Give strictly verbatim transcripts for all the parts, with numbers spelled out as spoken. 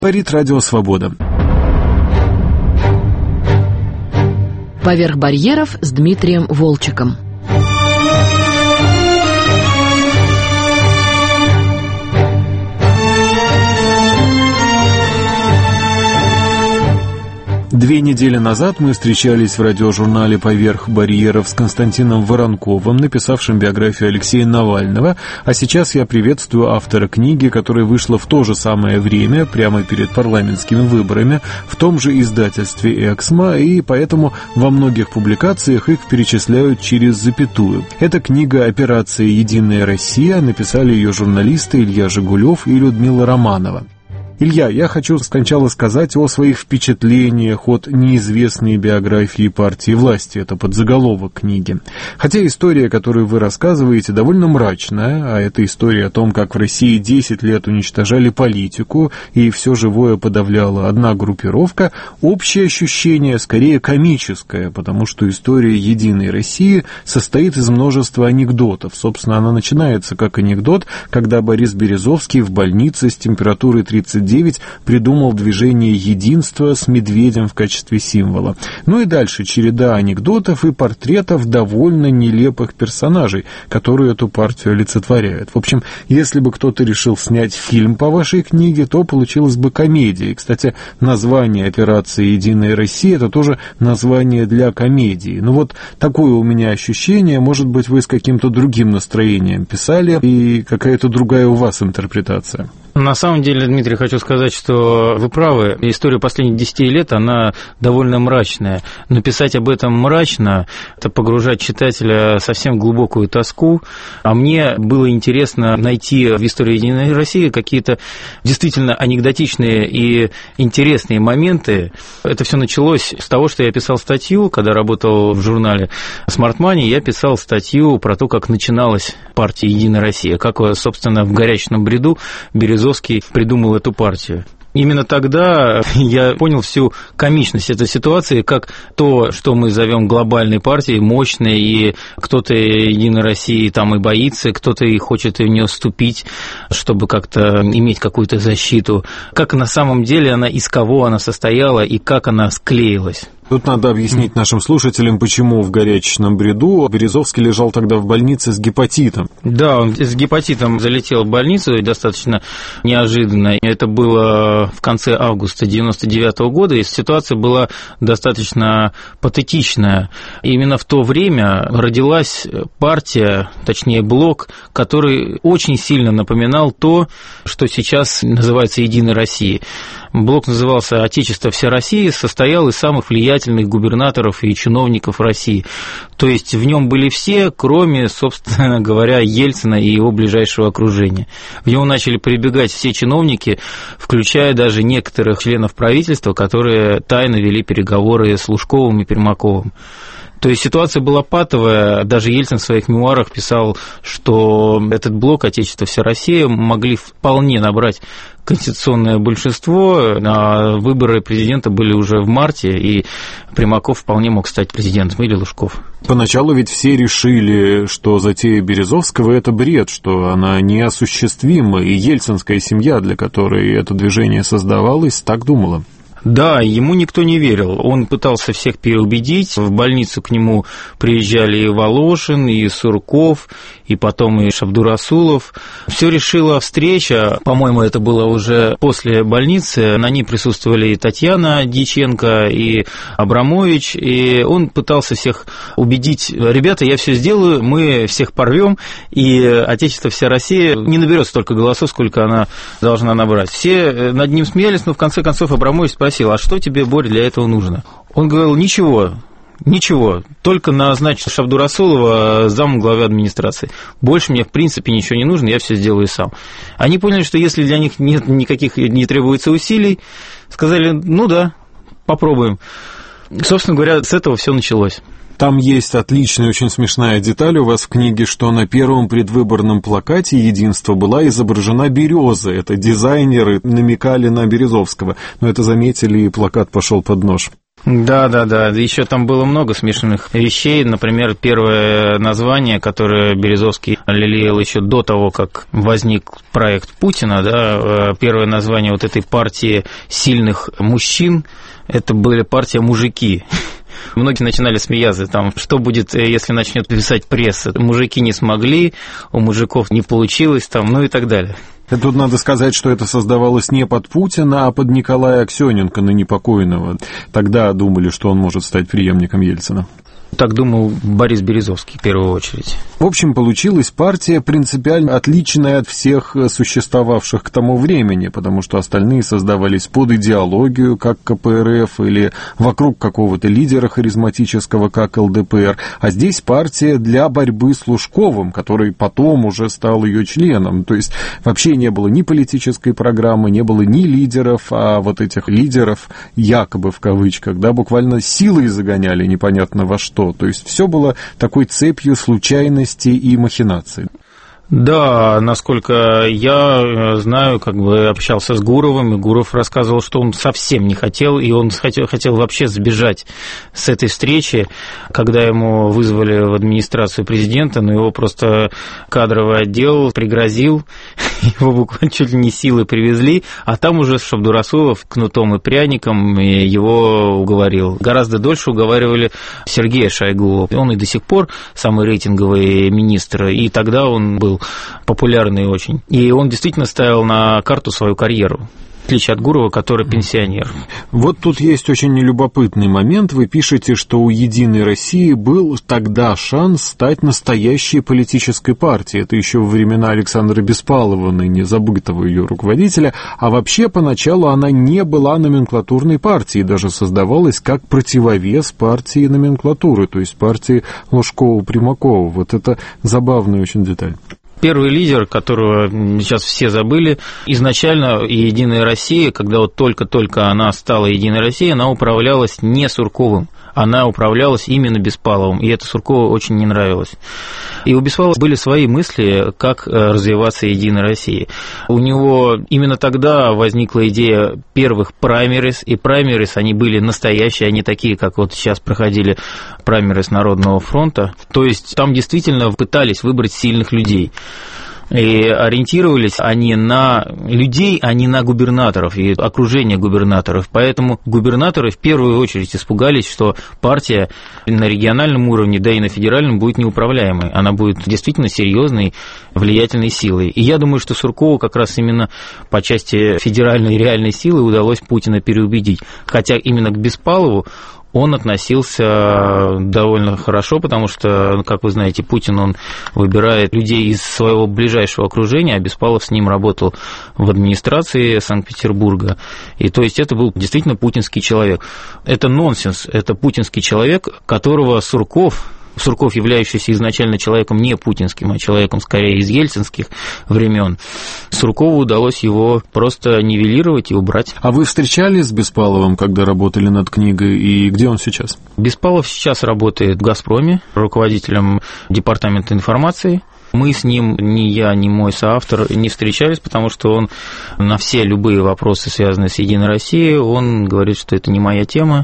Говорит Радио Свобода. «Поверх барьеров» с Дмитрием Волчеком. Две недели назад мы встречались в радиожурнале «Поверх барьеров» с Константином Воронковым, написавшим биографию Алексея Навального, а сейчас я приветствую автора книги, которая вышла в то же самое время, прямо перед парламентскими выборами, в том же издательстве «Эксмо», и поэтому во многих публикациях их перечисляют через запятую. Это книга «Операция «Единая Россия», написали ее журналисты Илья Жигулев и Людмила Романова. Илья, я хочу сначала сказать о своих впечатлениях от неизвестной биографии партии власти. Это подзаголовок книги. Хотя история, которую вы рассказываете, довольно мрачная, а это история о том, как в России десять лет уничтожали политику и все живое подавляла одна группировка, общее ощущение скорее комическое, потому что история «Единой России» состоит из множества анекдотов. Собственно, она начинается как анекдот, когда Борис Березовский в больнице с температурой тридцать девять придумал движение единства с медведем в качестве символа. Ну и дальше череда анекдотов и портретов довольно нелепых персонажей, которые эту партию олицетворяют. В общем, если бы кто-то решил снять фильм по вашей книге, то получилась бы комедия. И, кстати, название операции «Единая Россия» — это тоже название для комедии. Ну вот такое у меня ощущение. Может быть, вы с каким-то другим настроением писали, и какая-то другая у вас интерпретация. На самом деле, Дмитрий, хочу сказать, что вы правы. История последних десяти лет, она довольно мрачная. Но писать об этом мрачно – это погружать читателя совсем в глубокую тоску. А мне было интересно найти в истории «Единой России» какие-то действительно анекдотичные и интересные моменты. Это все началось с того, что я писал статью, когда работал в журнале Smart Money, я писал статью про то, как начиналась партия «Единая Россия», как, собственно, в горячечном бреду Березовский придумал эту партию. Именно тогда я понял всю комичность этой ситуации, как то, что мы зовем глобальной партией, мощной, и кто-то Единой России там и боится, кто-то и хочет в нее вступить, чтобы как-то иметь какую-то защиту. Как на самом деле она, из кого она состояла и как она склеилась. Тут надо объяснить нашим слушателям, почему в горячечном бреду Березовский лежал тогда в больнице с гепатитом. Да, он с гепатитом залетел в больницу, и достаточно неожиданно. Это было в конце августа девяносто девятого года, и ситуация была достаточно патетичная. Именно в то время родилась партия, точнее блок, который очень сильно напоминал то, что сейчас называется «Единой Россией». Блок назывался «Отечество всей России», состоял из самых влиятельных губернаторов и чиновников России. То есть в нем были все, кроме, собственно говоря, Ельцина и его ближайшего окружения. В него начали прибегать все чиновники, включая даже некоторых членов правительства, которые тайно вели переговоры с Лужковым и Пермаковым. То есть ситуация была патовая, даже Ельцин в своих мемуарах писал, что этот блок «Отечество вся Россия» могли вполне набрать конституционное большинство, а выборы президента были уже в марте, и Примаков вполне мог стать президентом, или Лужков. Поначалу ведь все решили, что затея Березовского – это бред, что она неосуществима, и ельцинская семья, для которой это движение создавалось, так думала. Да, ему никто не верил. Он пытался всех переубедить. В больницу к нему приезжали и Волошин, и Сурков, и потом и Шабдурасулов. Все решила встреча. По-моему, это было уже после больницы. На ней присутствовали и Татьяна Дьяченко, и Абрамович. И он пытался всех убедить: ребята, я все сделаю, мы всех порвем, и Отечество вся Россия не наберет столько голосов, сколько она должна набрать. Все над ним смеялись, но в конце концов Абрамович спросил: а что тебе, Боря, для этого нужно? Он говорил: ничего, ничего, только назначить Шабдурасулова замом главы администрации. Больше мне, в принципе, ничего не нужно, я все сделаю сам. Они поняли, что если для них нет никаких, не требуется усилий, сказали: ну да, попробуем. Собственно говоря, с этого все началось. Там есть отличная, очень смешная деталь у вас в книге, что на первом предвыборном плакате «Единство» была изображена береза. Это дизайнеры намекали на Березовского, но это заметили, и плакат пошел под нож. Да, да, да. Еще там было много смешанных вещей. Например, первое название, которое Березовский лелеял еще до того, как возник проект Путина, да, первое название вот этой партии сильных мужчин, это были партия «Мужики». Многие начинали смеяться, там, что будет, если начнет писать пресса. Мужики не смогли, у мужиков не получилось, там, ну и так далее. Тут надо сказать, что это создавалось не под Путина, а под Николая Аксёненко, ныне покойного. Тогда думали, что он может стать преемником Ельцина. Так думал Борис Березовский в первую очередь. В общем, получилась партия принципиально отличная от всех существовавших к тому времени, потому что остальные создавались под идеологию, как ка пэ эр эф, или вокруг какого-то лидера харизматического, как эл дэ пэ эр. А здесь партия для борьбы с Лужковым, который потом уже стал ее членом. То есть вообще не было ни политической программы, не было ни лидеров, а вот этих лидеров, якобы в кавычках, да, буквально силой загоняли непонятно во что. То есть все было такой цепью случайностей и махинаций. Да, насколько я знаю, как бы общался с Гуровым, и Гуров рассказывал, что он совсем не хотел, и он хотел, хотел вообще сбежать с этой встречи, когда ему вызвали в администрацию президента, но его просто кадровый отдел пригрозил, его буквально чуть ли не силой привезли, а там уже Шабдурасулов кнутом и пряником его уговорил. Гораздо дольше уговаривали Сергея Шойгу. Он и до сих пор самый рейтинговый министр, и тогда он был популярный очень. И он действительно ставил на карту свою карьеру, в отличие от Гурова, который пенсионер. Вот тут есть очень любопытный момент. Вы пишете, что у «Единой России» был тогда шанс стать настоящей политической партией. Это еще во времена Александра Беспалова, ныне забытого ее руководителя. А вообще, поначалу она не была номенклатурной партией, даже создавалась как противовес партии номенклатуры, то есть партии Лужкова-Примакова. Вот это забавная очень деталь. Первый лидер, которого сейчас все забыли, изначально «Единая Россия», когда вот только-только она стала «Единой Россией», она управлялась не Сурковым, она управлялась именно Беспаловым, и это Суркову очень не нравилось. И у Беспалова были свои мысли, как развиваться «Единой России». У него именно тогда возникла идея первых праймерис, и праймерис, они были настоящие, они такие, как вот сейчас проходили праймерис Народного фронта, то есть там действительно пытались выбрать сильных людей. И ориентировались они на людей, а не на губернаторов и окружение губернаторов. Поэтому губернаторы в первую очередь испугались, что партия на региональном уровне, да и на федеральном будет неуправляемой. Она будет действительно серьезной, влиятельной силой. И я думаю, что Суркову как раз именно по части федеральной реальной силы удалось Путина переубедить. Хотя именно к Беспалову он относился довольно хорошо, потому что, как вы знаете, Путин, он выбирает людей из своего ближайшего окружения, а Беспалов с ним работал в администрации Санкт-Петербурга. И то есть это был действительно путинский человек. Это нонсенс, это путинский человек, которого Сурков... Сурков, являющийся изначально человеком не путинским, а человеком скорее из ельцинских времен, Суркову удалось его просто нивелировать и убрать. А вы встречались с Беспаловым, когда работали над книгой, и где он сейчас? Беспалов сейчас работает в «Газпроме», руководителем департамента информации. Мы с ним, ни я, ни мой соавтор, не встречались, потому что он на все любые вопросы, связанные с «Единой Россией», он говорит, что это не моя тема.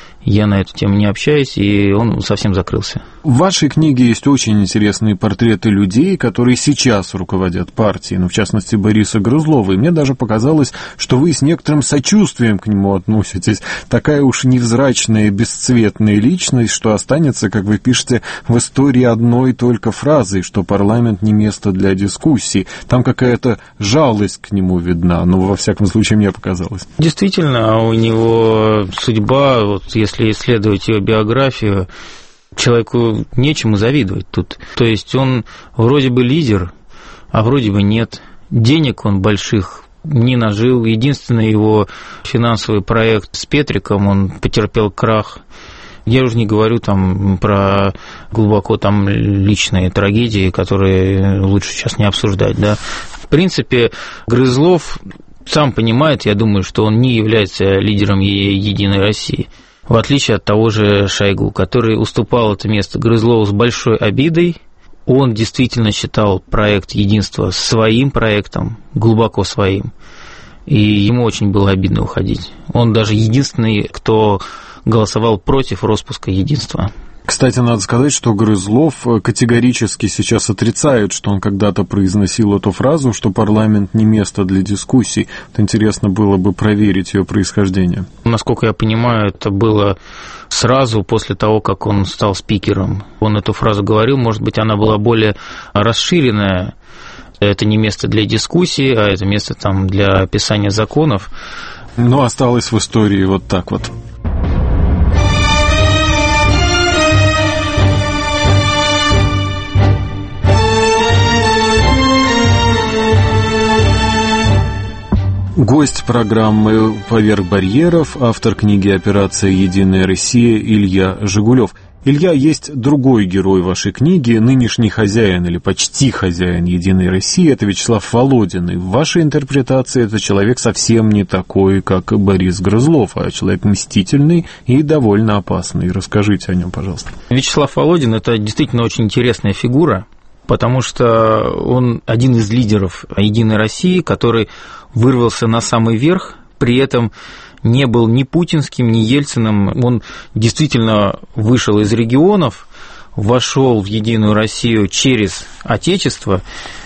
Я на эту тему не общаюсь, и он совсем закрылся. В вашей книге есть очень интересные портреты людей, которые сейчас руководят партией, ну, в частности, Бориса Грызлова, и мне даже показалось, что вы с некоторым сочувствием к нему относитесь. Такая уж невзрачная, бесцветная личность, что останется, как вы пишете, в истории одной только фразой, что парламент не место для дискуссий. Там какая-то жалость к нему видна, ну, во всяком случае, мне показалось. Действительно, у него судьба, вот если исследовать его биографию, человеку нечему завидовать тут. То есть он вроде бы лидер, а вроде бы нет. Денег он больших не нажил. Единственный его финансовый проект с Петриком, он потерпел крах. Я уже не говорю там про глубоко там личные трагедии, которые лучше сейчас не обсуждать, да. В принципе, Грызлов сам понимает, я думаю, что он не является лидером «Единой России». В отличие от того же Шойгу, который уступал это место Грызлову с большой обидой, он действительно считал проект единства своим проектом, глубоко своим. и ему очень было обидно уходить. Он даже единственный, кто голосовал против распуска единства. Кстати, надо сказать, что Грызлов категорически сейчас отрицает, что он когда-то произносил эту фразу, что парламент не место для дискуссий. Вот интересно было бы проверить ее происхождение. Насколько я понимаю, это было сразу после того, как он стал спикером. Он эту фразу говорил, может быть, она была более расширенная. Это не место для дискуссий, а это место там для описания законов. Но осталось в истории вот так вот. Гость программы «Поверх барьеров», автор книги «Операция Единая Россия» Илья Жигулев. Илья, есть другой герой вашей книги, нынешний хозяин или почти хозяин «Единой России», это Вячеслав Володин. И в вашей интерпретации это человек совсем не такой, как Борис Грызлов, а человек мстительный и довольно опасный. Расскажите о нем, пожалуйста. Вячеслав Володин – это действительно очень интересная фигура, потому что он один из лидеров «Единой России», который вырвался на самый верх, при этом не был ни путинским, ни Ельциным. Он действительно вышел из регионов, вошел в «Единую Россию» через Отечество,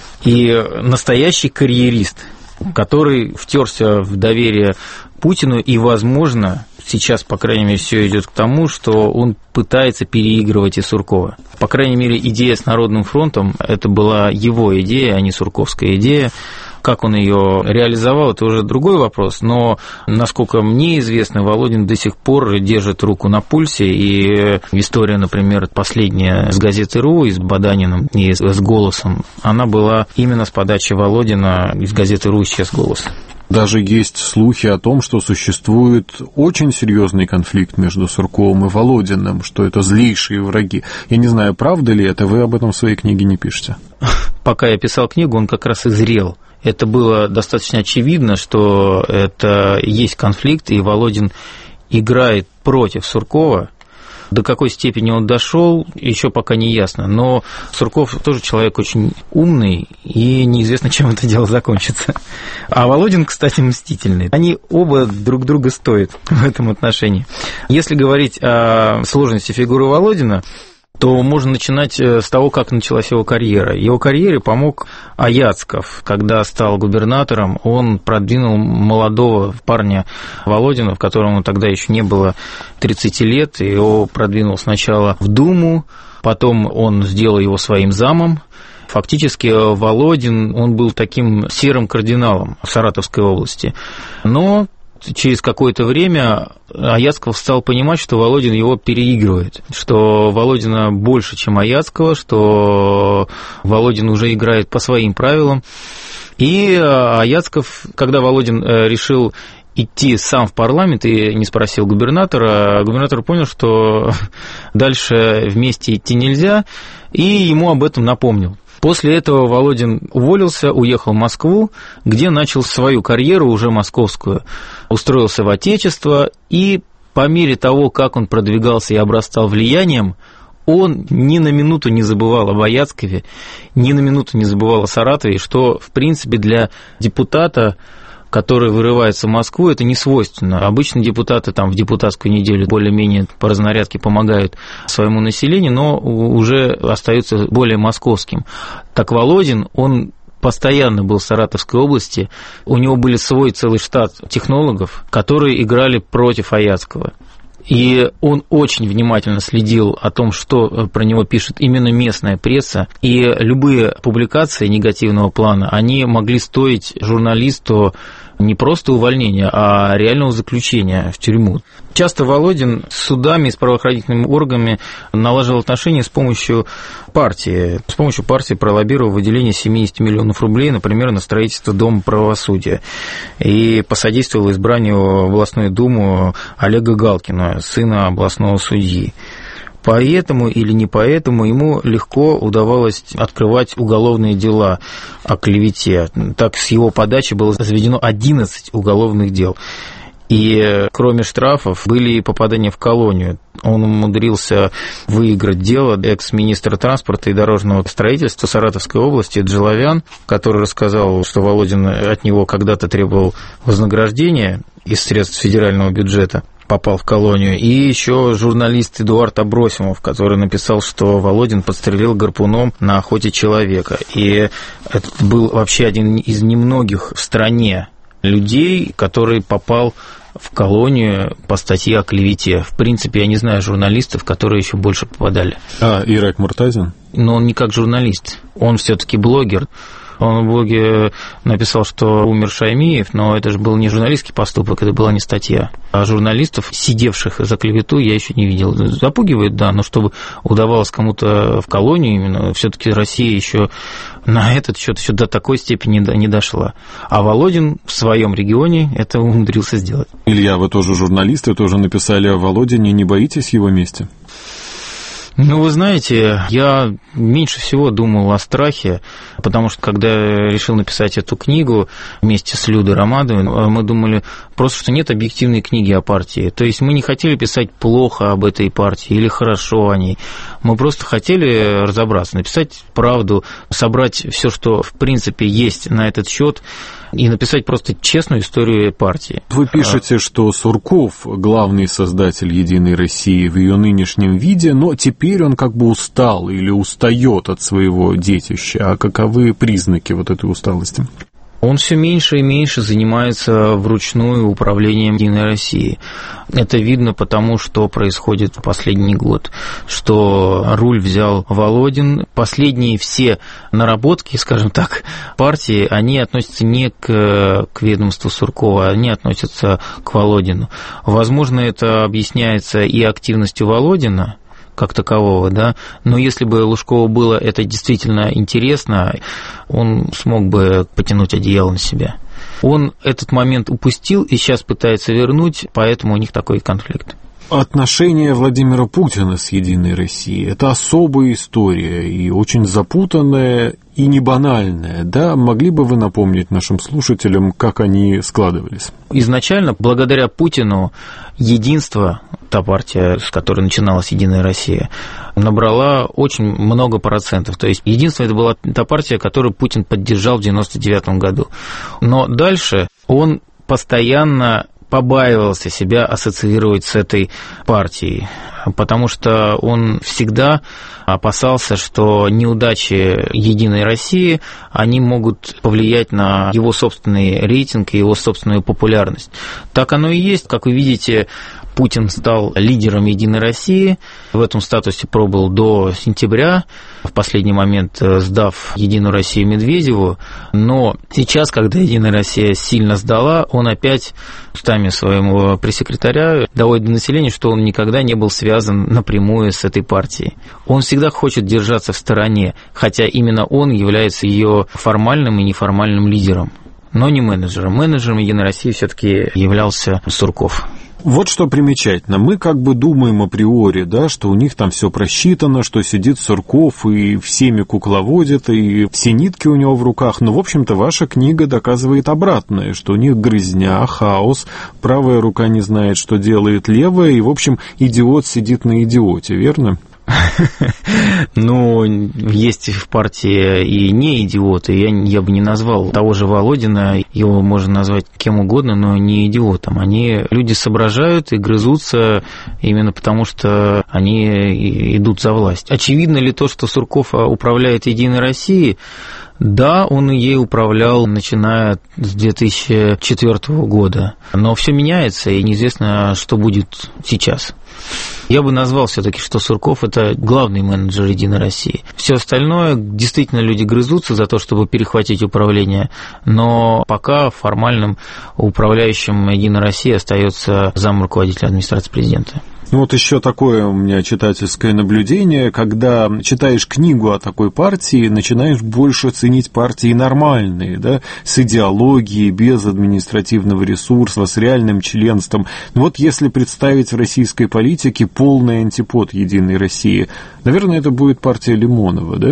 и настоящий карьерист, который втерся в доверие Путину, и, возможно, сейчас, по крайней мере, все идет к тому, что он пытается переигрывать и Суркова. По крайней мере, идея с Народным фронтом – это была его идея, а не сурковская идея. Как он ее реализовал, это уже другой вопрос, но, насколько мне известно, Володин до сих пор держит руку на пульсе, и история, например, последняя с газеты «Ру», и с Баданиным, и с «Голосом», она была именно с подачи Володина, из газеты «Ру» исчез «Голос». Даже есть слухи о том, что существует очень серьезный конфликт между Сурковым и Володиным, что это злейшие враги. Я не знаю, правда ли это, вы об этом в своей книге не пишете. Пока я писал книгу, он как раз и зрел. Это было достаточно очевидно, что это есть конфликт, и Володин играет против Суркова. До какой степени он дошел, еще пока не ясно. Но Сурков тоже человек очень умный, и неизвестно, чем это дело закончится. А Володин, кстати, мстительный. Они оба друг друга стоят в этом отношении. Если говорить о сложности фигуры Володина, то можно начинать с того, как началась его карьера. Его карьере помог Аяцков. Когда стал губернатором, он продвинул молодого парня Володина, в котором тогда еще не было тридцати лет, и его продвинул сначала в Думу, потом он сделал его своим замом. Фактически Володин, он был таким серым кардиналом в Саратовской области. Но через какое-то время Аяцков стал понимать, что Володин его переигрывает, что Володина больше, чем Аяцкого, что Володин уже играет по своим правилам. И Аяцков, когда Володин решил идти сам в парламент и не спросил губернатора, губернатор понял, что дальше вместе идти нельзя, и ему об этом напомнил. После этого Володин уволился, уехал в Москву, где начал свою карьеру, уже московскую, устроился в Отечество, и по мере того, как он продвигался и обрастал влиянием, он ни на минуту не забывал об Аяцкове, ни на минуту не забывал о Саратове, что, в принципе, для депутата, который вырывается в Москву, это не свойственно. Обычно депутаты там в депутатскую неделю более-менее по разнарядке помогают своему населению, но уже остаются более московским. Так Володин, он постоянно был в Саратовской области, у него был свой целый штат технологов, которые играли против Аяцкого. И он очень внимательно следил о том, что про него пишет именно местная пресса, и любые публикации негативного плана, они могли стоить журналисту не просто увольнения, а реального заключения в тюрьму. Часто Володин с судами и с правоохранительными органами налаживал отношения с помощью партии. С помощью партии пролоббировал выделение семьдесят миллионов рублей, например, на строительство Дома правосудия. И посодействовал избранию в областную думу Олега Галкина, сына областного судьи. Поэтому или не поэтому ему легко удавалось открывать уголовные дела о клевете. Так, с его подачи было заведено одиннадцать уголовных дел. И кроме штрафов были и попадания в колонию. Он умудрился выиграть дело экс-министра транспорта и дорожного строительства Саратовской области Джаловян, который рассказал, что Володин от него когда-то требовал вознаграждения из средств федерального бюджета, попал в колонию. И еще журналист Эдуард Абросимов, который написал, что Володин подстрелил гарпуном на охоте человека. И это был вообще один из немногих в стране людей, который попал в колонию по статье о клевете. В принципе, я не знаю журналистов, которые еще больше попадали. А, Ирак Муртазин? Но он не как журналист, он все-таки блогер. Он в блоге написал, что умер Шаймиев, но это же был не журналистский поступок, это была не статья. А журналистов, сидевших за клевету, я еще не видел. Запугивает, да, но чтобы удавалось кому-то в колонию именно, все-таки Россия еще на этот счет еще до такой степени не дошла. А Володин в своем регионе это умудрился сделать. Илья, вы тоже журналисты, тоже написали о Володине, не боитесь его мести? Ну, вы знаете, я меньше всего думал о страхе, потому что, когда я решил написать эту книгу вместе с Людой Ромадовой, мы думали просто, что нет объективной книги о партии. То есть мы не хотели писать плохо об этой партии или хорошо о ней. Мы просто хотели разобраться, написать правду, собрать все, что в принципе есть на этот счет, и написать просто честную историю партии. Вы пишете, что Сурков – главный создатель «Единой России» в ее нынешнем виде, но теперь он как бы устал или устает от своего детища. А каковы признаки вот этой усталости? Он все меньше и меньше занимается вручную управлением «Единой Россией». Это видно потому, что происходит в последний год, что руль взял Володин. Последние все наработки, скажем так, партии, они относятся не к, к ведомству Суркова, они относятся к Володину. Возможно, это объясняется и активностью Володина, как такового, да, но если бы Лужкову было это действительно интересно, он смог бы потянуть одеяло на себя. Он этот момент упустил и сейчас пытается вернуть, поэтому у них такой конфликт. Отношения Владимира Путина с «Единой Россией» – это особая история и очень запутанная и не банальная, да? Могли бы вы напомнить нашим слушателям, как они складывались? Изначально, благодаря Путину, «Единство», та партия, с которой начиналась «Единая Россия», набрала очень много процентов. То есть «Единство» – это была та партия, которую Путин поддержал в девяносто девятом году. Но дальше он постоянно побаивался себя ассоциировать с этой партией, потому что он всегда опасался, что неудачи «Единой России», они могут повлиять на его собственный рейтинг и его собственную популярность. Так оно и есть. Как вы видите, Путин стал лидером «Единой России», в этом статусе пробыл до сентября, в последний момент сдав «Единую Россию» Медведеву, но сейчас, когда «Единая Россия» сильно сдала, он опять устами своего пресс-секретаря доводит до населения, что он никогда не был связан напрямую с этой партией. Он всегда хочет держаться в стороне, хотя именно он является ее формальным и неформальным лидером, но не менеджером. Менеджером «Единой России» все-таки являлся Сурков. Вот что примечательно. Мы как бы думаем априори, да, что у них там все просчитано, что сидит Сурков и всеми кукловодит, и все нитки у него в руках. Но, в общем-то, ваша книга доказывает обратное, что у них грызня, хаос, правая рука не знает, что делает левая, и, в общем, идиот сидит на идиоте, верно? Ну, есть в партии и не идиоты. Я, я бы не назвал того же Володина, его можно назвать кем угодно, но не идиотом. Они, люди соображают и грызутся именно потому, что они идут за власть. Очевидно ли то, что Сурков управляет «Единой Россией»? Да, он и ей управлял, начиная с две тысячи четвёртого года. Но все меняется, и неизвестно, что будет сейчас. Я бы назвал все-таки, что Сурков – это главный менеджер «Единой России». Все остальное, действительно, люди грызутся за то, чтобы перехватить управление, но пока формальным управляющим «Единой России» остается замруководителя администрации президента. Ну вот еще такое у меня читательское наблюдение, когда читаешь книгу о такой партии, начинаешь больше ценить партии нормальные, да, с идеологией, без административного ресурса, с реальным членством. Ну вот если представить в российской политике полный антипод «Единой России», наверное, это будет партия Лимонова, да?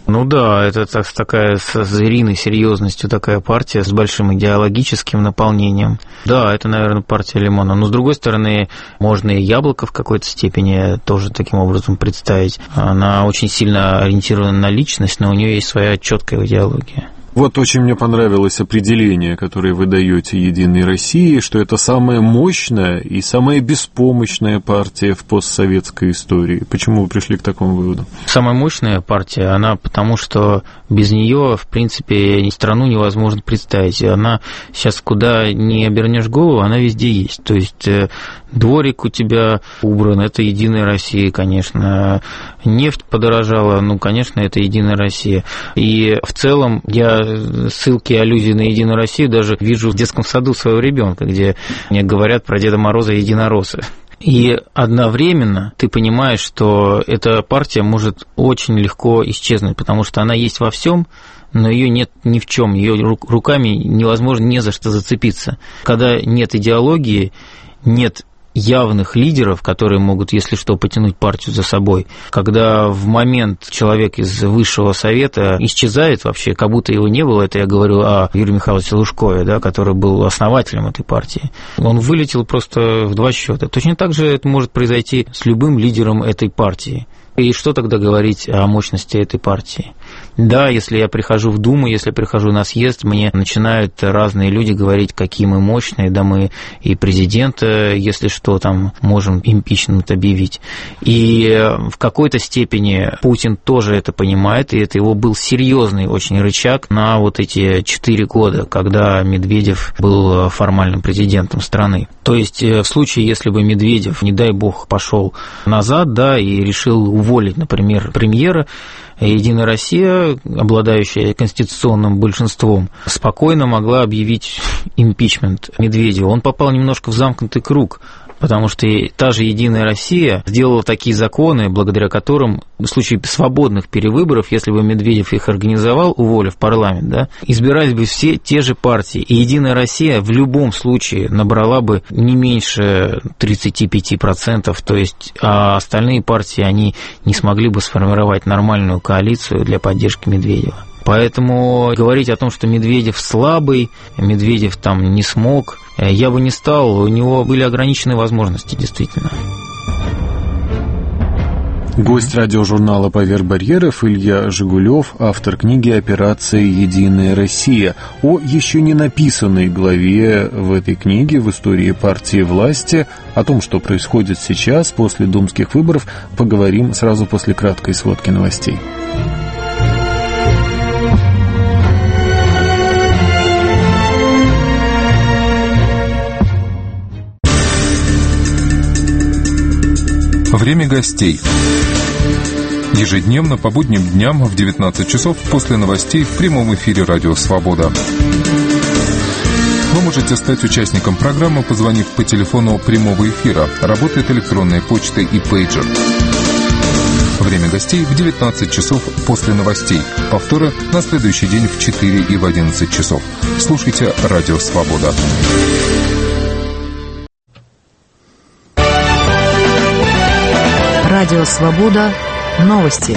Ну да, это так, такая с звериной серьезностью такая партия с большим идеологическим наполнением. Да, это, наверное, партия Лимона. Но, с другой стороны, можно и Яблоко в какой-то степени тоже таким образом представить. Она очень сильно ориентирована на личность, но у нее есть своя четкая идеология. Вот очень мне понравилось определение, которое вы даете «Единой России», что это самая мощная и самая беспомощная партия в постсоветской истории. Почему вы пришли к такому выводу? Самая мощная партия, она потому что без нее, в принципе, страну невозможно представить. Она сейчас куда ни обернешь голову, она везде есть. То есть дворик у тебя убран, это «Единая Россия», конечно. Нефть подорожала, ну, конечно, это «Единая Россия». И в целом я ссылки, аллюзии на «Единую Россию» даже вижу в детском саду своего ребенка, где мне говорят про Деда Мороза и единоросса. И одновременно ты понимаешь, что эта партия может очень легко исчезнуть, потому что она есть во всем, но ее нет ни в чем, ее руками невозможно не за что зацепиться. Когда нет идеологии, нет явных лидеров, которые могут, если что, потянуть партию за собой. Когда в момент человек из высшего совета исчезает вообще, как будто его не было, это я говорю о Юрии Михайловиче Лужкове, да, который был основателем этой партии. Он вылетел просто в два счета. Точно так же это может произойти с любым лидером этой партии. И что тогда говорить о мощности этой партии? Да, если я прихожу в Думу, если я прихожу на съезд, мне начинают разные люди говорить, какие мы мощные, да мы и президента, если что, там можем импичмент объявить. И в какой-то степени Путин тоже это понимает, и это его был серьезный очень рычаг на вот эти четыре года, когда Медведев был формальным президентом страны. То есть в случае, если бы Медведев, не дай бог, пошел назад, да, и решил уволить, например, премьера, «Единая Россия», обладающая конституционным большинством, спокойно могла объявить импичмент Медведеву. Он попал немножко в замкнутый круг, потому что та же «Единая Россия» сделала такие законы, благодаря которым в случае свободных перевыборов, если бы Медведев их организовал, уволив парламент, да, избирались бы все те же партии. И «Единая Россия» в любом случае набрала бы не меньше тридцать пять процентов, то есть а остальные партии, они не смогли бы сформировать нормальную коалицию для поддержки Медведева. Поэтому говорить о том, что Медведев слабый, Медведев там не смог, я бы не стал, у него были ограниченные возможности, действительно. Гость радиожурнала «Поверх барьеров» Илья Жигулев, автор книги «Операция «Единая Россия». О еще не написанной главе в этой книге в истории партии власти, о том, что происходит сейчас после думских выборов, поговорим сразу после краткой сводки новостей. Время гостей. Ежедневно по будним дням в девятнадцать часов после новостей в прямом эфире «Радио Свобода». Вы можете стать участником программы, позвонив по телефону прямого эфира. Работает электронная почта и пейджер. Время гостей в девятнадцать часов после новостей. Повторы на следующий день в четыре и в одиннадцать часов. Слушайте «Радио Свобода». Радио «Свобода». Новости.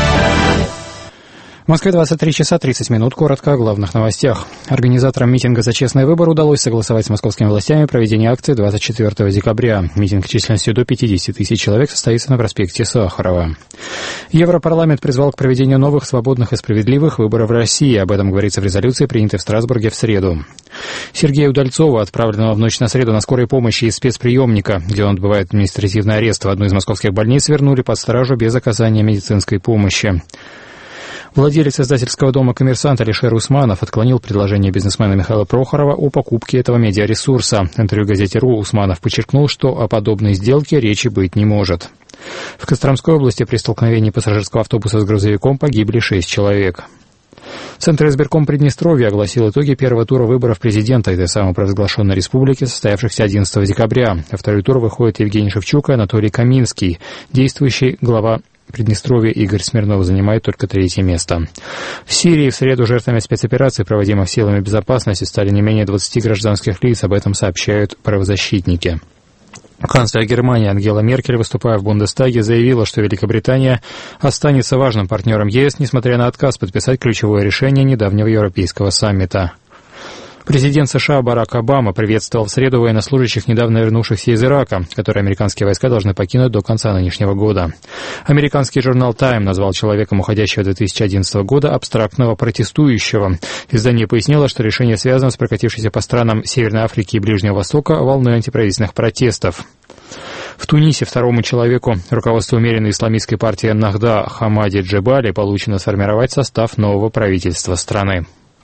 В Москве двадцать три часа тридцать минут. Коротко о главных новостях. Организаторам митинга «За честный выбор» удалось согласовать с московскими властями проведение акции двадцать четвёртого декабря. Митинг численностью до пятьдесят тысяч человек состоится на проспекте Сахарова. Европарламент призвал к проведению новых, свободных и справедливых выборов в России. Об этом говорится в резолюции, принятой в Страсбурге в среду. Сергея Удальцова, отправленного в ночь на среду на скорой помощи из спецприемника, где он отбывает административный арест в одну из московских больниц, вернули под стражу без оказания медицинской помощи. Владелец издательского дома «Коммерсант» Алишер Усманов отклонил предложение бизнесмена Михаила Прохорова о покупке этого медиаресурса. В интервью газете «Ру» Усманов подчеркнул, что о подобной сделке речи быть не может. В Костромской области при столкновении пассажирского автобуса с грузовиком погибли шесть человек. Центр избирком Приднестровья огласил итоги первого тура выборов президента этой самопровозглашенной республики, состоявшихся одиннадцатого декабря. Во второй тур выходят Евгений Шевчук и Анатолий Каминский. Действующий глава Приднестровья Игорь Смирнов занимает только третье место. В Сирии в среду жертвами спецоперации, проводимых силами безопасности, стали не менее двадцати гражданских лиц. Об этом сообщают правозащитники. Канцлер Германии Ангела Меркель, выступая в Бундестаге, заявила, что Великобритания останется важным партнером ЕС, несмотря на отказ подписать ключевое решение недавнего Европейского саммита. Президент США Барак Обама приветствовал в среду военнослужащих, недавно вернувшихся из Ирака, которые американские войска должны покинуть до конца нынешнего года. Американский журнал «Тайм» назвал человеком уходящего две тысячи одиннадцатого года абстрактного протестующего. Издание пояснило, что решение связано с прокатившейся по странам Северной Африки и Ближнего Востока волной антиправительственных протестов. В Тунисе второму человеку руководства умеренной исламистской партии Нахда Хамади Джебали получено сформировать состав нового правительства страны.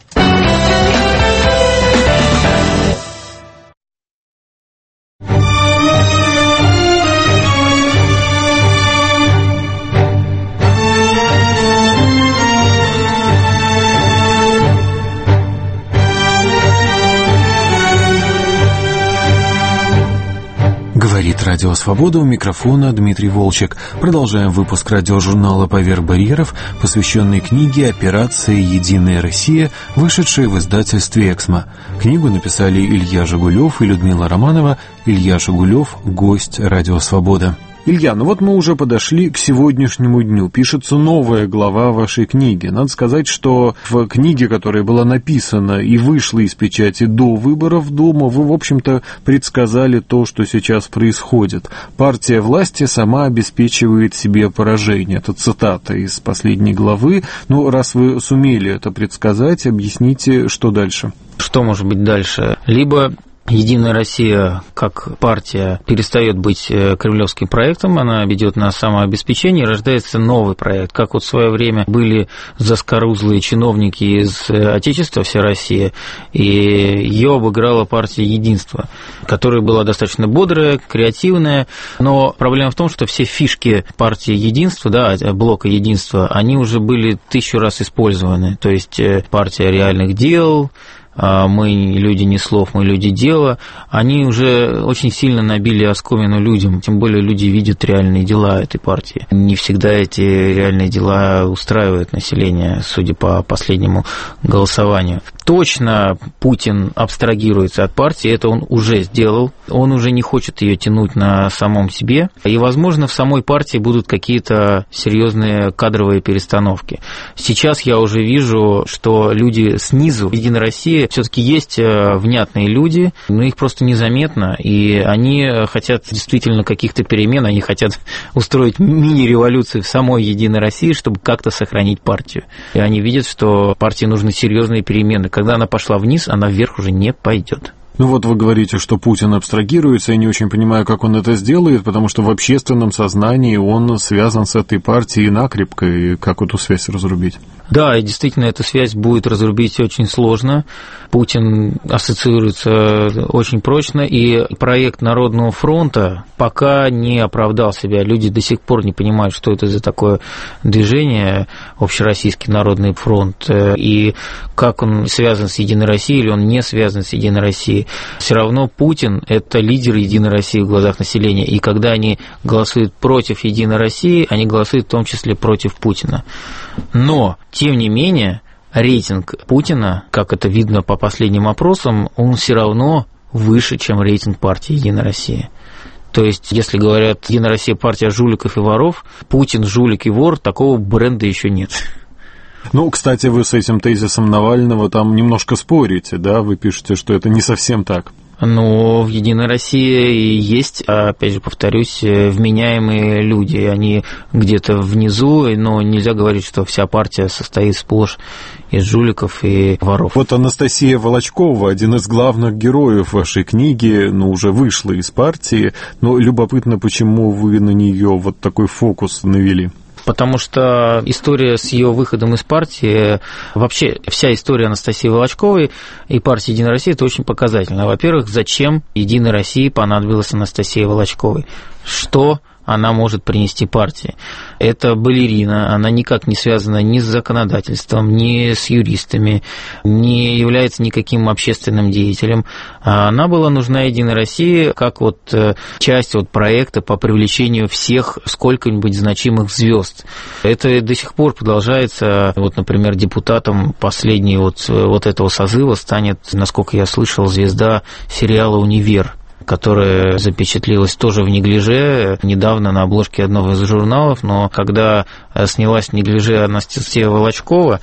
Говорит Радио Свобода, у микрофона Дмитрий Волчек. Продолжаем выпуск радиожурнала «Поверх барьеров», посвященный книге «Операция Единая Россия», вышедшей в издательстве «Эксмо». Книгу написали Илья Жигулев и Людмила Романова. Илья Жигулев – гость Радио Свобода. Илья, ну вот мы уже подошли к сегодняшнему дню. Пишется новая глава вашей книги. Надо сказать, что в книге, которая была написана и вышла из печати до выборов в Думу, вы, в общем-то, предсказали то, что сейчас происходит. Партия власти сама обеспечивает себе поражение. Это цитата из последней главы. Ну, раз вы сумели это предсказать, объясните, что дальше. Что может быть дальше? Либо «Единая Россия» как партия перестает быть кремлевским проектом, она ведет на самообеспечение, рождается новый проект. Как вот в свое время были заскорузлые чиновники из Отечества, вся Россия, и ее обыграла партия «Единство», которая была достаточно бодрая, креативная, но проблема в том, что все фишки партии «Единство», да, блока «Единства», они уже были тысячу раз использованы, то есть партия реальных дел, мы люди не слов, мы люди дела, они уже очень сильно набили оскомину людям, тем более люди видят реальные дела этой партии. Не всегда эти реальные дела устраивают население, судя по последнему голосованию. Точно Путин абстрагируется от партии, это он уже сделал, он уже не хочет ее тянуть на самом себе, и, возможно, в самой партии будут какие-то серьезные кадровые перестановки. Сейчас я уже вижу, что люди снизу, Единой России, все-таки есть внятные люди, но их просто незаметно, и они хотят действительно каких-то перемен, они хотят устроить мини-революцию в самой Единой России, чтобы как-то сохранить партию. И они видят, что партии нужны серьезные перемены. Когда она пошла вниз, она вверх уже не пойдет. Ну вот вы говорите, что Путин абстрагируется, я не очень понимаю, как он это сделает, потому что в общественном сознании он связан с этой партией накрепко, и как эту связь разрубить? Да, и действительно, эту связь будет разрубить очень сложно. Путин ассоциируется очень прочно, и проект Народного фронта пока не оправдал себя. Люди до сих пор не понимают, что это за такое движение, Общероссийский народный фронт, и как он связан с Единой Россией, или он не связан с Единой Россией. Все равно Путин – это лидер Единой России в глазах населения, и когда они голосуют против Единой России, они голосуют в том числе против Путина. Но, тем не менее, рейтинг Путина, как это видно по последним опросам, он все равно выше, чем рейтинг партии «Единая Россия». То есть, если говорят «Единая Россия» – партия жуликов и воров, Путин – жулик и вор, такого бренда еще нет. Ну, кстати, вы с этим тезисом Навального там немножко спорите, да? Вы пишете, что это не совсем так. Ну, в «Единой России» есть, опять же, повторюсь, вменяемые люди. Они где-то внизу, но нельзя говорить, что вся партия состоит сплошь из жуликов и воров. Вот Анастасия Волочкова, один из главных героев вашей книги, ну, уже вышла из партии, но любопытно, почему вы на нее вот такой фокус навели. Потому что история с ее выходом из партии, вообще вся история Анастасии Волочковой и партии «Единая Россия» – это очень показательно. Во-первых, зачем «Единой России» понадобилась Анастасия Волочковой? Что она может принести партии? Это балерина, она никак не связана ни с законодательством, ни с юристами, не является никаким общественным деятелем. Она была нужна Единой России как вот часть вот проекта по привлечению всех сколько-нибудь значимых звезд. Это до сих пор продолжается. Вот, например, депутатом последней вот, вот этого созыва станет, насколько я слышал, звезда сериала «Универ». которая запечатлелась тоже в неглиже недавно на обложке одного из журналов, но когда снялась в неглиже Анастасия Волочкова,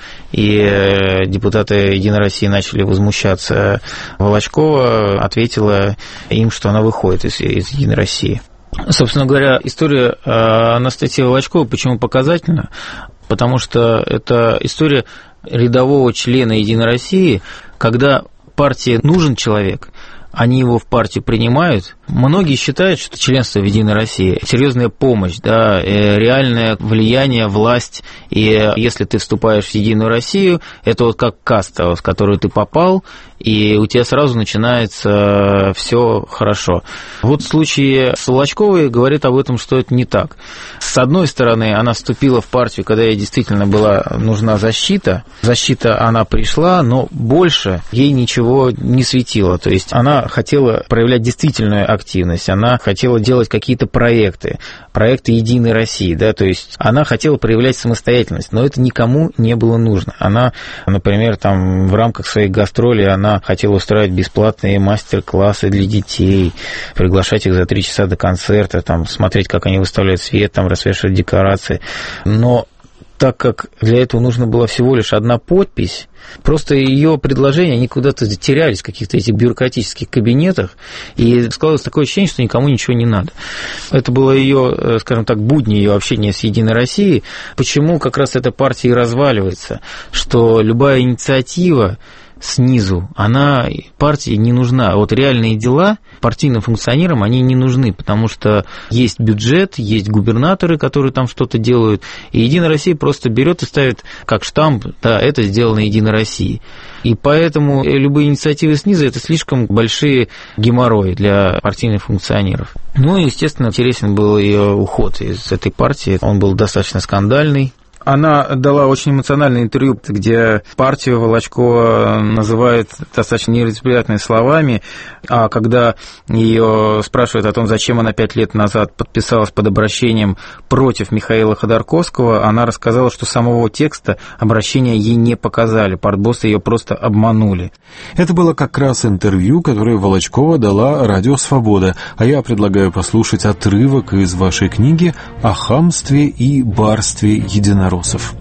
и депутаты «Единой России» начали возмущаться, Волочкова ответила им, что она выходит из, из «Единой России». Собственно говоря, история Анастасии Волочковой почему показательна? Потому что это история рядового члена «Единой России», когда партии нужен человек, они его в партию принимают. Многие считают, что членство в «Единой России» – серьезная помощь, да, реальное влияние, власть. И если ты вступаешь в «Единую Россию», это вот как каста, в которую ты попал, и у тебя сразу начинается все хорошо. Вот в случае с Волочковой говорит об этом, что это не так. С одной стороны, она вступила в партию, когда ей действительно была нужна защита. Защита она пришла, но больше ей ничего не светило. То есть она хотела проявлять действительную активность, она хотела делать какие-то проекты, проекты «Единой России», да, то есть она хотела проявлять самостоятельность, но это никому не было нужно. Она, например, там в рамках своих гастролей она хотела устраивать бесплатные мастер-классы для детей, приглашать их за три часа до концерта, там, смотреть, как они выставляют свет, там, развешивают декорации, но так как для этого нужно было всего лишь одна подпись, просто ее предложения, они куда-то затерялись в каких-то этих бюрократических кабинетах, и складывалось такое ощущение, что никому ничего не надо. Это было ее, скажем так, будни, ее общения с «Единой Россией». Почему как раз эта партия и разваливается, что любая инициатива снизу, она партии не нужна. Вот реальные дела партийным функционерам, они не нужны, потому что есть бюджет, есть губернаторы, которые там что-то делают, и «Единая Россия» просто берет и ставит как штамп, да, это сделано «Единой Россией». И поэтому любые инициативы снизу – это слишком большие геморрои для партийных функционеров. Ну и, естественно, интересен был ее уход из этой партии, он был достаточно скандальный. Она дала очень эмоциональное интервью, где партию Волочкова называют достаточно нелицеприятными словами, а когда ее спрашивают о том, зачем она пять лет назад подписалась под обращением против Михаила Ходорковского, она рассказала, что самого текста обращения ей не показали, партбоссы ее просто обманули. Это было как раз интервью, которое Волочкова дала «Радио Свобода», а я предлагаю послушать отрывок из вашей книги о хамстве и барстве единороссов. В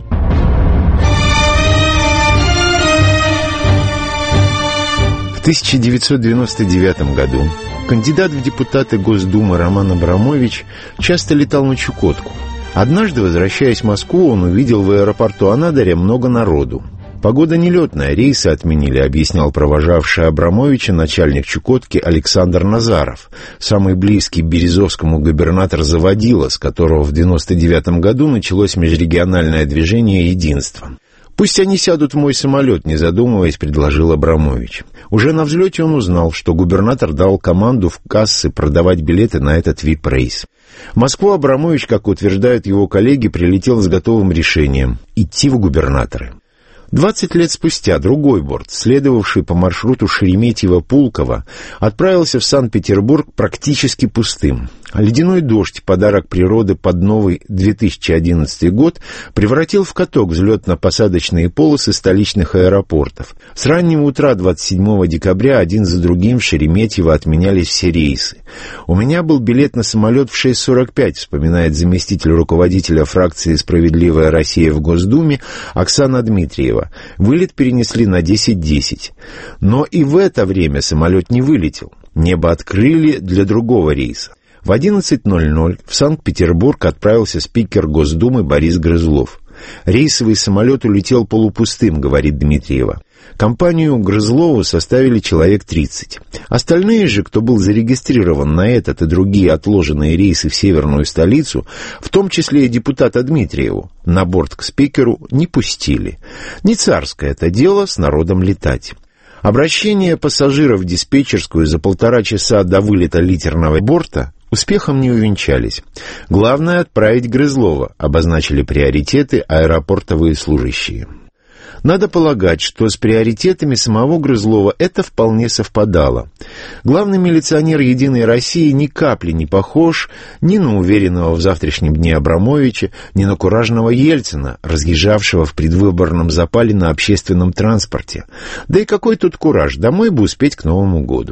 тысяча девятьсот девяносто девятом году кандидат в депутаты Госдумы Роман Абрамович часто летал на Чукотку. Однажды, возвращаясь в Москву, он увидел в аэропорту Анадыря много народу. «Погода нелетная, рейсы отменили», — объяснял провожавший Абрамовича начальник Чукотки Александр Назаров, самый близкий Березовскому губернатор Заводила, с которого в девяносто девятом году началось межрегиональное движение «Единство». «Пусть они сядут в мой самолет», — не задумываясь, предложил Абрамович. Уже на взлете он узнал, что губернатор дал команду в кассы продавать билеты на этот вип-рейс. В Москву Абрамович, как утверждают его коллеги, прилетел с готовым решением — идти в губернаторы. Двадцать лет спустя другой борт, следовавший по маршруту Шереметьево-Пулково, отправился в Санкт-Петербург практически пустым. Ледяной дождь, подарок природы под новый две тысячи одиннадцатый год, превратил в каток взлетно-посадочные полосы столичных аэропортов. С раннего утра двадцать седьмого декабря один за другим в Шереметьево отменялись все рейсы. «У меня был билет на самолет в шесть сорок пять», вспоминает заместитель руководителя фракции «Справедливая Россия» в Госдуме Оксана Дмитриева. Вылет перенесли на десять десять. Но и в это время самолет не вылетел. Небо открыли для другого рейса. В одиннадцать ноль ноль в Санкт-Петербург отправился спикер Госдумы Борис Грызлов. «Рейсовый самолет улетел полупустым», — говорит Дмитриева. Компанию Грызлова составили человек тридцать. Остальные же, кто был зарегистрирован на этот и другие отложенные рейсы в северную столицу, в том числе и депутата Дмитриеву, на борт к спикеру не пустили. Не царское это дело с народом летать. Обращение пассажиров в диспетчерскую за полтора часа до вылета литерного борта успехом не увенчались. Главное — отправить Грызлова, обозначили приоритеты аэропортовые служащие. Надо полагать, что с приоритетами самого Грызлова это вполне совпадало. Главный милиционер «Единой России» ни капли не похож ни на уверенного в завтрашнем дне Абрамовича, ни на куражного Ельцина, разъезжавшего в предвыборном запале на общественном транспорте. Да и какой тут кураж, домой бы успеть к Новому году.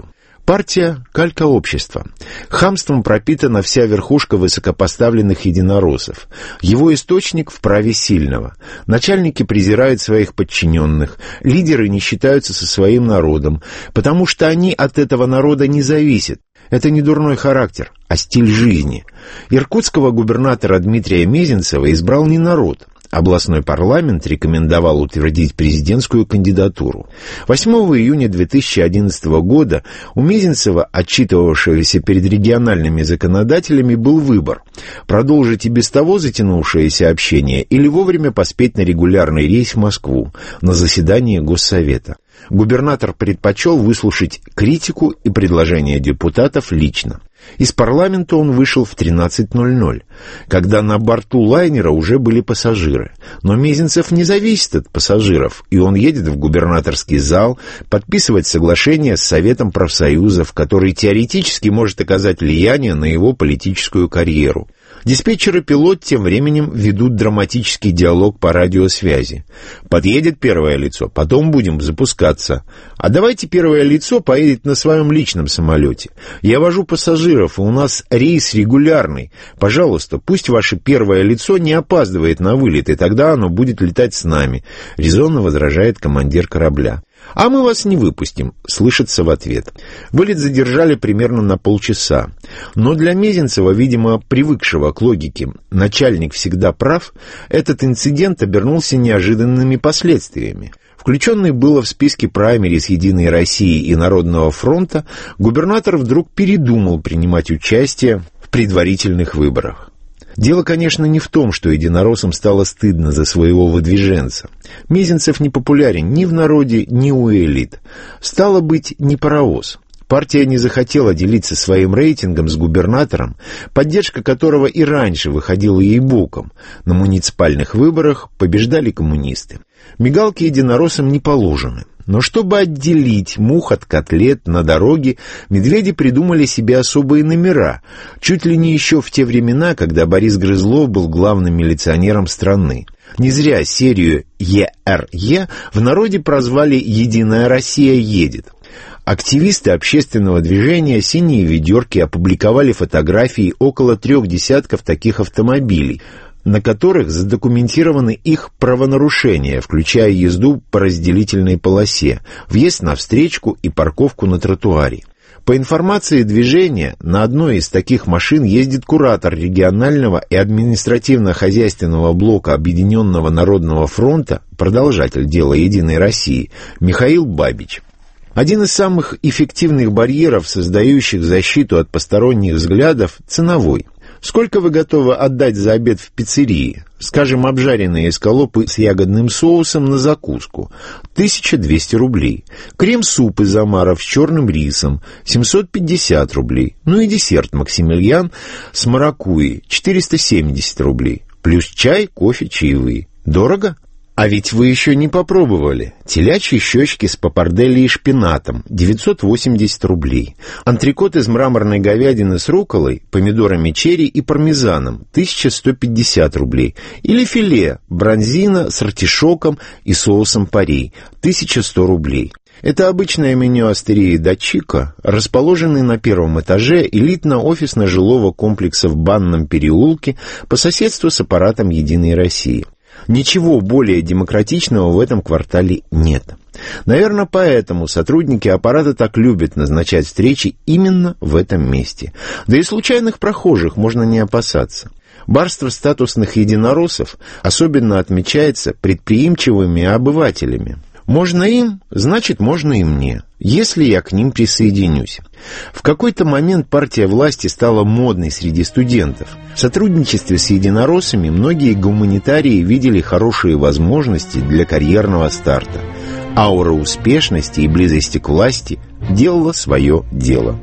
Партия – калька общества. Хамством пропитана вся верхушка высокопоставленных единороссов. Его источник в праве сильного. Начальники презирают своих подчиненных, лидеры не считаются со своим народом, потому что они от этого народа не зависят. Это не дурной характер, а стиль жизни. Иркутского губернатора Дмитрия Мезенцева избрал не народ. Областной парламент рекомендовал утвердить президентскую кандидатуру. восьмого июня две тысячи одиннадцатого года у Мезенцева, отчитывавшегося перед региональными законодателями, был выбор – продолжить и без того затянувшееся общение или вовремя поспеть на регулярный рейс в Москву на заседание Госсовета. Губернатор предпочел выслушать критику и предложения депутатов лично. Из парламента он вышел в тринадцать ноль ноль, когда на борту лайнера уже были пассажиры. Но Мезенцев не зависит от пассажиров, и он едет в губернаторский зал подписывать соглашение с Советом профсоюзов, который теоретически может оказать влияние на его политическую карьеру. Диспетчер и пилот тем временем ведут драматический диалог по радиосвязи. Подъедет первое лицо, потом будем запускаться. А давайте первое лицо поедет на своем личном самолете. Я вожу пассажиров, и у нас рейс регулярный. Пожалуйста, пусть ваше первое лицо не опаздывает на вылет, и тогда оно будет летать с нами, резонно возражает командир корабля. «А мы вас не выпустим», — слышится в ответ. Вылет задержали примерно на полчаса. Но для Мезенцева, видимо, привыкшего к логике «начальник всегда прав», этот инцидент обернулся неожиданными последствиями. Включенный было в списке праймериз «Единой России» и «Народного фронта», губернатор вдруг передумал принимать участие в предварительных выборах. Дело, конечно, не в том, что единороссам стало стыдно за своего выдвиженца. Мезенцев не популярен ни в народе, ни у элит. Стало быть, не паровоз. Партия не захотела делиться своим рейтингом с губернатором, поддержка которого и раньше выходила ей боком. На муниципальных выборах побеждали коммунисты. Мигалки единороссам не положены. Но чтобы отделить мух от котлет на дороге, медведи придумали себе особые номера, чуть ли не еще в те времена, когда Борис Грызлов был главным милиционером страны. Не зря серию «Е Р Е» в народе прозвали «Единая Россия едет». Активисты общественного движения «Синие ведерки» опубликовали фотографии около трех десятков таких автомобилей, на которых задокументированы их правонарушения, включая езду по разделительной полосе, въезд на встречку и парковку на тротуаре. По информации движения, на одной из таких машин ездит куратор регионального и административно-хозяйственного блока Объединенного народного фронта, продолжатель дела «Единой России» Михаил Бабич. Один из самых эффективных барьеров, создающих защиту от посторонних взглядов, ценовой. Сколько вы готовы отдать за обед в пиццерии? Скажем, обжаренные эскалопы с ягодным соусом на закуску. тысяча двести рублей. Крем-суп из омаров с черным рисом. семьсот пятьдесят рублей. Ну и десерт «Максимилиан» с маракуйей. четыреста семьдесят рублей. Плюс чай, кофе, чаевые. Дорого? А ведь вы еще не попробовали. Телячьи щечки с папарделли и шпинатом, девятьсот восемьдесят рублей. Антрикот из мраморной говядины с рукколой, помидорами черри и пармезаном, тысяча сто пятьдесят рублей. Или филе бронзина с артишоком и соусом парей, тысяча сто рублей. Это обычное меню остерии Дачико, расположенный на первом этаже элитно-офисно-жилого комплекса в Банном переулке по соседству с аппаратом «Единой России». Ничего более демократичного в этом квартале нет. Наверное, поэтому сотрудники аппарата так любят назначать встречи именно в этом месте. Да и случайных прохожих можно не опасаться. Барство статусных единороссов особенно отмечается предприимчивыми обывателями. Можно им, значит, можно и мне, если я к ним присоединюсь. В какой-то момент партия власти стала модной среди студентов. В сотрудничестве с единороссами многие гуманитарии видели хорошие возможности для карьерного старта. Аура успешности и близости к власти делала свое дело.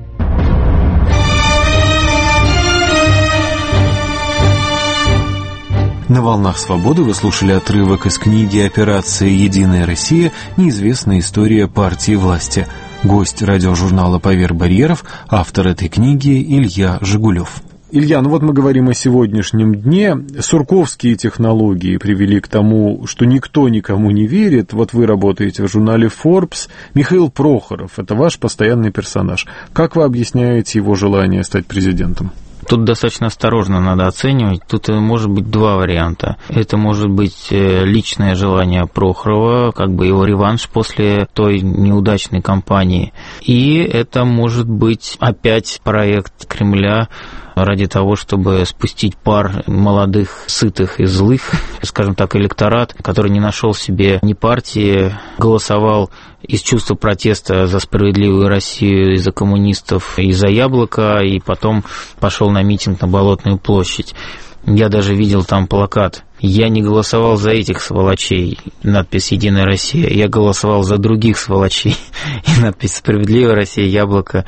На «Волнах свободы» вы слушали отрывок из книги «Операция «Единая Россия. Неизвестная история партии власти». Гость радиожурнала «Поверх барьеров», автор этой книги Илья Жигулев. Илья, ну вот мы говорим о сегодняшнем дне. Сурковские технологии привели к тому, что никто никому не верит. Вот вы работаете в журнале Forbes. Михаил Прохоров – это ваш постоянный персонаж. Как вы объясняете его желание стать президентом? Тут достаточно осторожно надо оценивать. Тут может быть два варианта. Это может быть личное желание Прохорова, как бы его реванш после той неудачной кампании. И это может быть опять проект Кремля ради того, чтобы спустить пар молодых, сытых и злых, скажем так, электорат, который не нашел себе ни партии, голосовал из чувства протеста за справедливую Россию, и за коммунистов, и за Яблоко, и потом пошел на митинг на Болотную площадь. Я даже видел там плакат: «Я не голосовал за этих сволочей», надпись «Единая Россия», я голосовал за других сволочей, и надпись «Справедливая Россия», Яблоко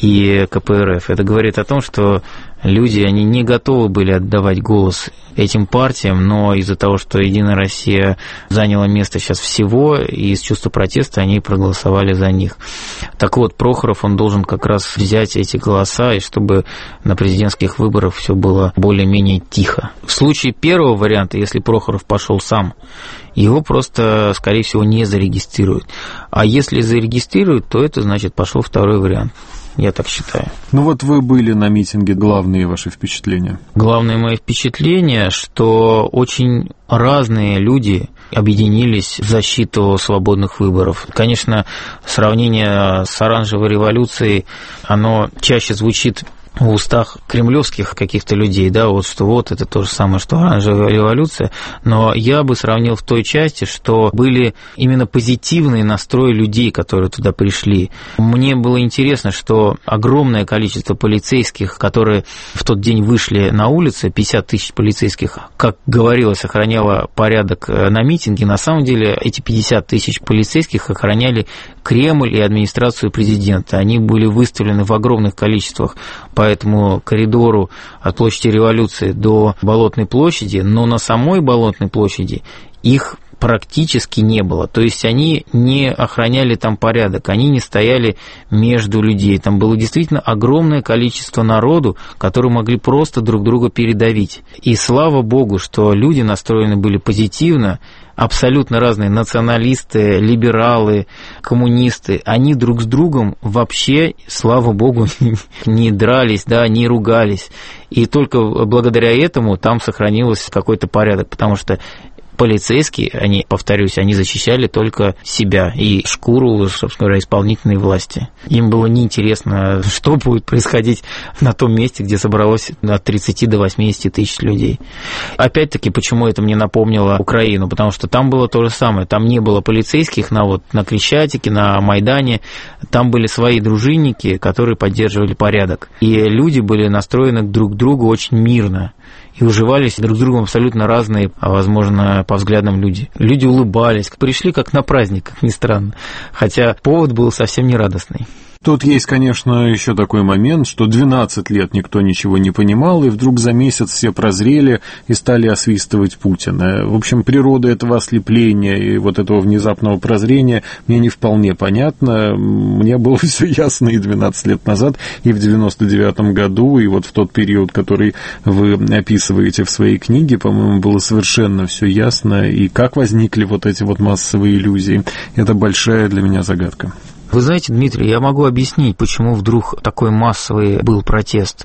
и ка пэ эр эф. Это говорит о том, что люди, они не готовы были отдавать голос этим партиям, но из-за того, что «Единая Россия» заняла место сейчас всего, и из чувства протеста они проголосовали за них. Так вот, Прохоров, он должен как раз взять эти голоса, и чтобы на президентских выборах все было более-менее тихо. В случае первого варианта, если Прохоров пошел сам, его просто, скорее всего, не зарегистрируют. А если зарегистрируют, то это значит пошел второй вариант. Я так считаю. Ну вот вы были на митинге, главные ваши впечатления? Главное мои впечатления, что очень разные люди объединились в защиту свободных выборов. Конечно, сравнение с оранжевой революцией, оно чаще звучит в устах кремлевских каких-то людей, да, вот что вот это то же самое, что оранжевая революция, но я бы сравнил в той части, что были именно позитивные настрои людей, которые туда пришли. Мне было интересно, что огромное количество полицейских, которые в тот день вышли на улицы, пятьдесят тысяч полицейских, как говорилось, охраняло порядок на митинге, на самом деле эти пятьдесят тысяч полицейских охраняли Кремль и администрацию президента. Они были выставлены в огромных количествах по этому коридору от площади Революции до Болотной площади, но на самой Болотной площади их практически не было. То есть они не охраняли там порядок, они не стояли между людей. Там было действительно огромное количество народу, которые могли просто друг друга передавить. И слава богу, что люди настроены были позитивно, абсолютно разные националисты, либералы, коммунисты, они друг с другом вообще, слава богу, не дрались, да, не ругались. И только благодаря этому там сохранился какой-то порядок, потому что полицейские, они, повторюсь, они защищали только себя и шкуру, собственно говоря, исполнительной власти. Им было неинтересно, что будет происходить на том месте, где собралось от тридцати до восьмидесяти тысяч людей. Опять-таки, почему это мне напомнило Украину? Потому что там было то же самое. Там не было полицейских на, вот, на Крещатике, на Майдане. Там были свои дружинники, которые поддерживали порядок. И люди были настроены друг к другу очень мирно. И уживались друг с другом абсолютно разные, возможно, по взглядам люди. Люди улыбались, пришли как на праздник, как ни странно, хотя повод был совсем не радостный. Тут есть, конечно, еще такой момент, что двенадцать лет никто ничего не понимал, и вдруг за месяц все прозрели и стали освистывать Путина. В общем, природа этого ослепления и вот этого внезапного прозрения мне не вполне понятна. Мне было все ясно и двенадцать лет назад, и в девяносто девятом году, и вот в тот период, который вы описываете в своей книге, по-моему, было совершенно все ясно. И как возникли вот эти вот массовые иллюзии, это большая для меня загадка. Вы знаете, Дмитрий, я могу объяснить, почему вдруг такой массовый был протест.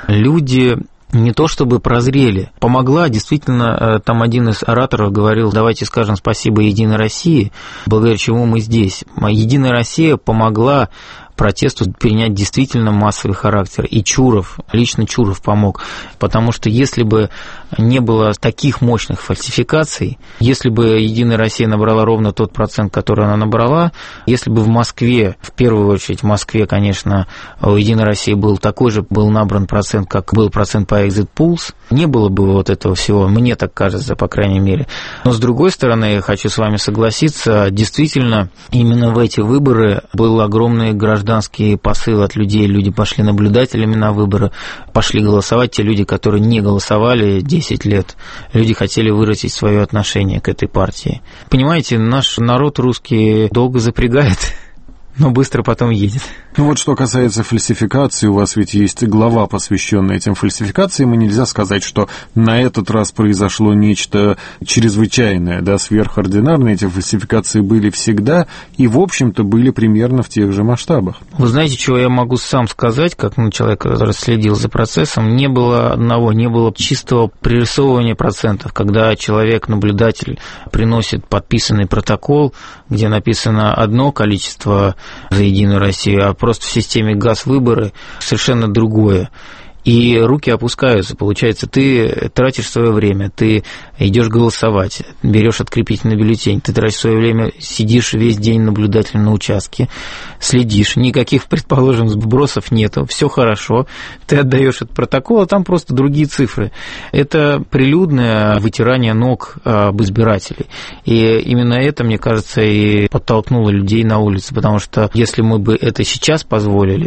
Люди не то чтобы прозрели, помогла, действительно, там один из ораторов говорил: давайте скажем спасибо Единой России, благодаря чему мы здесь. Единая Россия помогла протесту принять действительно массовый характер. И Чуров, лично Чуров помог, потому что если бы не было таких мощных фальсификаций, если бы Единая Россия набрала ровно тот процент, который она набрала, если бы в Москве, в первую очередь в Москве, конечно, у Единой России был такой же, был набран процент, как был процент по Exit Polls, не было бы вот этого всего, мне так кажется, по крайней мере. Но с другой стороны, хочу с вами согласиться, действительно, именно в эти выборы был огромный гражданский посыл от людей, люди пошли наблюдателями на выборы, пошли голосовать, те люди, которые не голосовали десять лет, люди хотели выразить свое отношение к этой партии. Понимаете, наш народ русский долго запрягает. но быстро потом едет. Ну вот что касается фальсификации, у вас ведь есть глава, посвященная этим фальсификациям, и нельзя сказать, что на этот раз произошло нечто чрезвычайное, да, сверхординарное. Эти фальсификации были всегда и, в общем-то, были примерно в тех же масштабах. Вы знаете, чего я могу сам сказать, как ну, человек, который следил за процессом, не было одного, не было чистого пририсовывания процентов, когда человек, наблюдатель, приносит подписанный протокол, где написано одно количество за «Единую Россию», а просто в системе ГАЗ-выборы совершенно другое. И руки опускаются, получается, ты тратишь свое время, ты идешь голосовать, берешь открепительный бюллетень, ты тратишь свое время, сидишь весь день наблюдателем на участке, следишь, никаких, предположим, сбросов нету, все хорошо, ты отдаешь этот протокол, а там просто другие цифры. Это прилюдное вытирание ног об избирателей. И именно это, мне кажется, и подтолкнуло людей на улице, потому что если мы бы это сейчас позволили,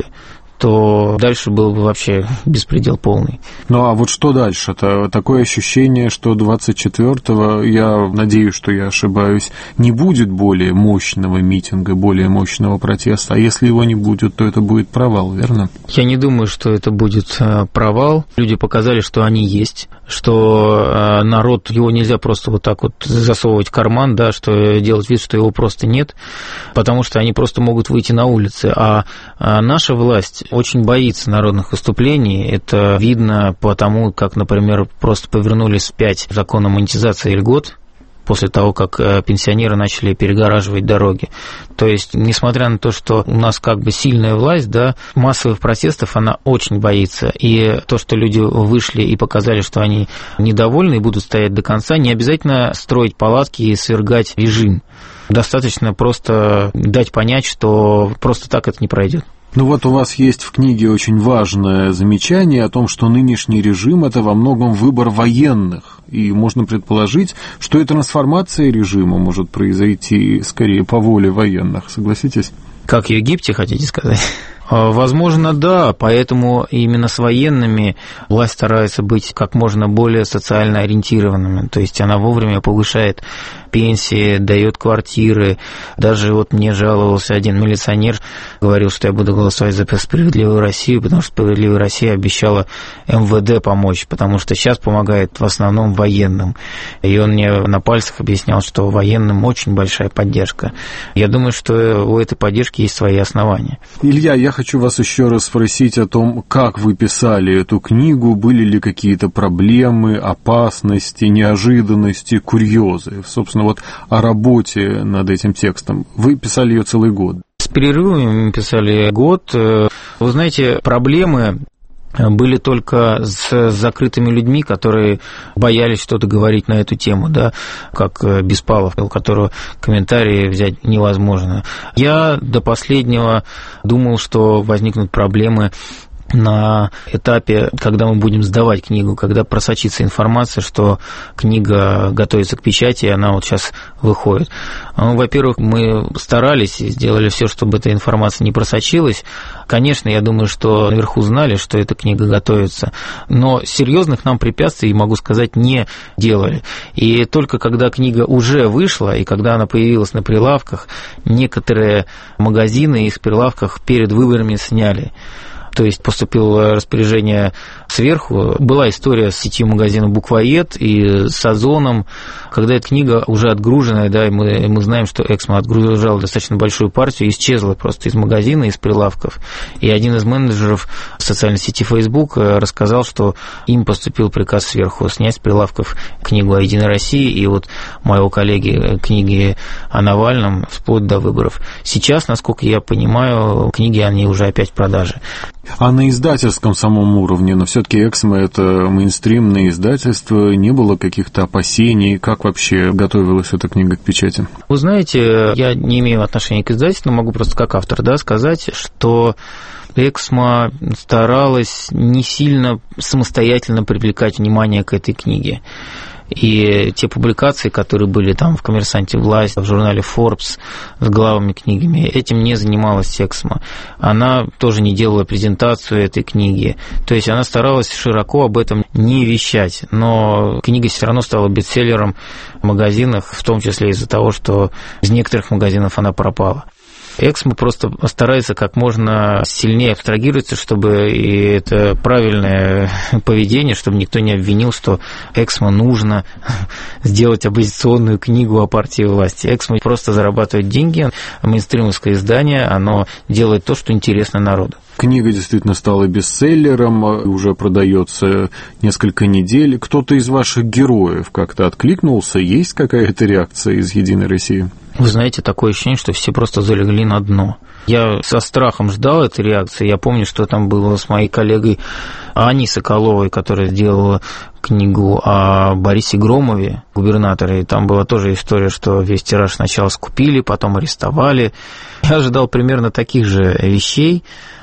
то дальше был бы вообще беспредел полный. Ну а вот что дальше-то? Такое ощущение, что двадцать четвёртого, я надеюсь, что я ошибаюсь, не будет более мощного митинга, более мощного протеста, а если его не будет, то это будет провал, верно? Я не думаю, что это будет провал. Люди показали, что они есть, что народ, его нельзя просто вот так вот засовывать в карман, да, что делать вид, что его просто нет, потому что они просто могут выйти на улицы, а наша власть очень боится народных выступлений. Это видно по тому, как, например, просто повернули вспять закон о монетизации льгот после того, как пенсионеры начали перегораживать дороги. То есть, несмотря на то, что у нас как бы сильная власть, да, массовых протестов она очень боится. И то, что люди вышли и показали, что они недовольны и будут стоять до конца, не обязательно строить палатки и свергать режим. Достаточно просто дать понять, что просто так это не пройдет. Ну вот у вас есть в книге очень важное замечание о том, что нынешний режим – это во многом выбор военных. И можно предположить, что и трансформация режима может произойти скорее по воле военных. Согласитесь? Как в Египте, хотите сказать? Возможно, да, поэтому именно с военными власть старается быть как можно более социально ориентированными, то есть она вовремя повышает пенсии, дает квартиры. Даже вот мне жаловался один милиционер, говорил, что я буду голосовать за «Справедливую Россию», потому что «Справедливая Россия» обещала эм вэ дэ помочь, потому что сейчас помогает в основном военным. И он мне на пальцах объяснял, что военным очень большая поддержка. Я думаю, что у этой поддержки есть свои основания. Илья, я хочу вас еще раз спросить о том, как вы писали эту книгу, были ли какие-то проблемы, опасности, неожиданности, курьезы. Собственно, вот о работе над этим текстом. Вы писали ее целый год. С перерывами мы писали год. Вы знаете, проблемы были только с закрытыми людьми, которые боялись что-то говорить на эту тему, да, как Беспалов, у которого комментарии взять невозможно. Я до последнего думал, что возникнут проблемы на этапе, когда мы будем сдавать книгу, когда просочится информация, что книга готовится к печати, и она вот сейчас выходит. Ну, во-первых, мы старались и сделали все, чтобы эта информация не просочилась. Конечно, я думаю, что наверху знали, что эта книга готовится, но серьезных нам препятствий, могу сказать, не делали. И только когда книга уже вышла, и когда она появилась на прилавках, некоторые магазины их прилавках перед выборами сняли. То есть поступило распоряжение сверху. Была история с сетью магазинов «Буквоед» и с «Озоном», когда эта книга уже отгруженная, да, и мы, мы знаем, что «Эксмо» отгружал достаточно большую партию, исчезла просто из магазина, из прилавков. И один из менеджеров социальной сети Facebook рассказал, что им поступил приказ сверху снять с прилавков книгу о «Единой России» и вот моего коллеги книги о Навальном вплоть до выборов. Сейчас, насколько я понимаю, книги, они уже опять в продаже. А на издательском самом уровне, но все-таки «Эксмо» — это мейнстримное издательство, не было каких-то опасений, как вообще готовилась эта книга к печати? Вы знаете, я не имею отношения к издательству, но могу просто как автор, да, сказать, что «Эксмо» старалась не сильно самостоятельно привлекать внимание к этой книге. И те публикации, которые были там в «Коммерсанте Власть», в журнале Forbes с главами книгами, этим не занималась «Эксмо». Она тоже не делала презентацию этой книги. То есть она старалась широко об этом не вещать. Но книга все равно стала бестселлером в магазинах, в том числе из-за того, что из некоторых магазинов она пропала. Эксмо просто старается как можно сильнее абстрагироваться, чтобы и это правильное поведение, чтобы никто не обвинил, что Эксмо нужно сделать оппозиционную книгу о партии власти. Эксмо просто зарабатывает деньги, мейнстримовское издание, оно делает то, что интересно народу. Книга действительно стала бестселлером, уже продается несколько недель. Кто-то из ваших героев как-то откликнулся? Есть какая-то реакция из «Единой России»? Вы знаете, такое ощущение, что все просто залегли на дно. Я со страхом ждал этой реакции. Я помню, что там было с моей коллегой Аней Соколовой, которая сделала книгу о Борисе Громове, губернаторе, и там была тоже история, что весь тираж сначала скупили, потом арестовали. Я ожидал примерно таких же вещей.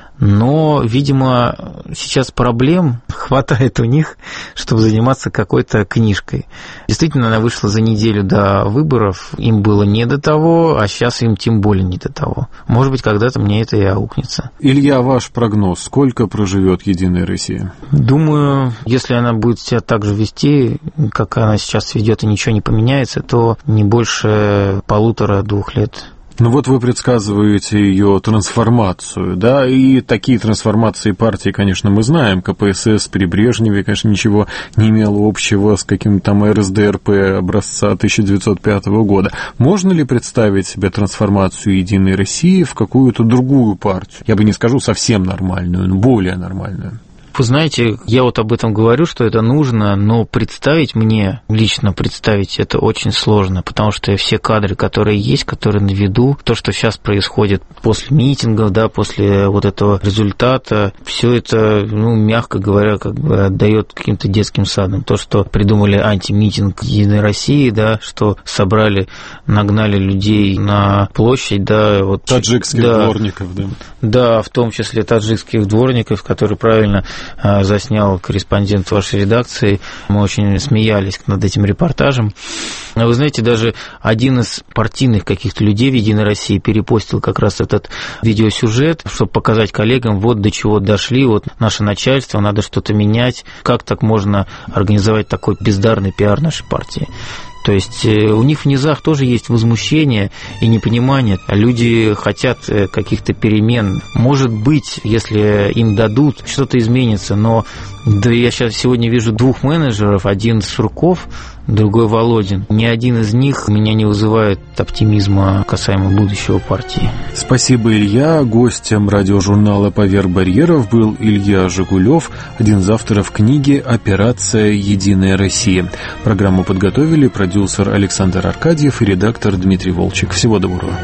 Но, видимо, сейчас проблем хватает у них, чтобы заниматься какой-то книжкой. Действительно, она вышла за неделю до выборов, им было не до того, а сейчас им тем более не до того. Может быть, когда-то мне это и аукнется. Илья, ваш прогноз, сколько проживет «Единая Россия»? Думаю, если она будет себя так же вести, как она сейчас ведет, и ничего не поменяется, то не больше полутора-двух лет. Ну вот вы предсказываете ее трансформацию, да, и такие трансформации партии, конечно, мы знаем. ка пэ эс эс при Брежневе, конечно, ничего не имело общего с каким-то там эр эс дэ эр пэ образца тысяча девятьсот пятого года. Можно ли представить себе трансформацию «Единой России» в какую-то другую партию? Я бы не скажу совсем нормальную, но более нормальную. Вы знаете, я вот об этом говорю, что это нужно, но представить мне, лично представить, это очень сложно, потому что все кадры, которые есть, которые на виду, то, что сейчас происходит после митингов, да, после вот этого результата, все это, ну, мягко говоря, как бы отдает каким-то детским садам. То, что придумали антимитинг «Единой России», да, что собрали, нагнали людей на площадь, да, вот таджикских да, дворников, да. Да, в том числе таджикских дворников, которые правильно заснял корреспондент вашей редакции. Мы очень смеялись над этим репортажем. Вы знаете, даже один из партийных каких-то людей в «Единой России» перепостил как раз этот видеосюжет, чтобы показать коллегам, вот до чего дошли, вот наше начальство, надо что-то менять, как так можно организовать такой бездарный пиар нашей партии. То есть у них в низах тоже есть возмущение и непонимание. Люди хотят каких-то перемен. Может быть, если им дадут, что-то изменится. Но да, я сейчас сегодня вижу двух менеджеров, один Сурков, другой Володин. Ни один из них меня не вызывает оптимизма касаемо будущего партии. Спасибо, Илья. Гостем радиожурнала «Поверх барьеров» был Илья Жигулев, один из авторов книги «Операция Единая Россия». Программу подготовили продюсер Александр Аркадьев и редактор Дмитрий Волчек. Всего доброго.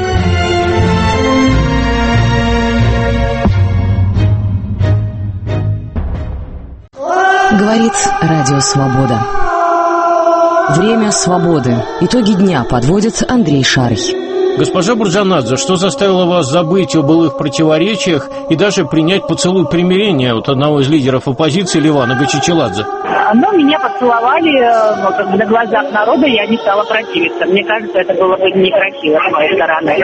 Говорит Радио Свобода. Время свободы. Итоги дня подводит Андрей Шарый. Госпожа Бурджанадзе, что заставило вас забыть о былых противоречиях и даже принять поцелуй примирения от одного из лидеров оппозиции Левана Гачичеладзе? Ну, меня поцеловали как бы на глазах народа, я не стала противиться. Мне кажется, это было бы некрасиво с моей стороны.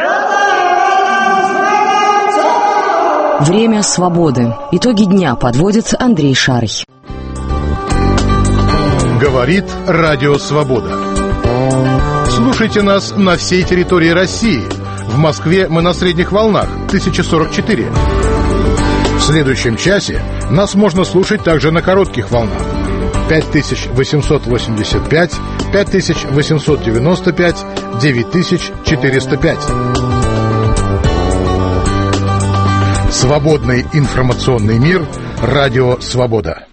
Время свободы. Итоги дня подводит Андрей Шарый. Говорит Радио Свобода. Слушайте нас на всей территории России. В Москве мы на средних волнах тысяча сорок четыре. В следующем часе нас можно слушать также на коротких волнах пять тысяч восемьсот восемьдесят пять, пять тысяч восемьсот девяносто пять, девять тысяч четыреста пять. Свободный информационный мир. Радио Свобода.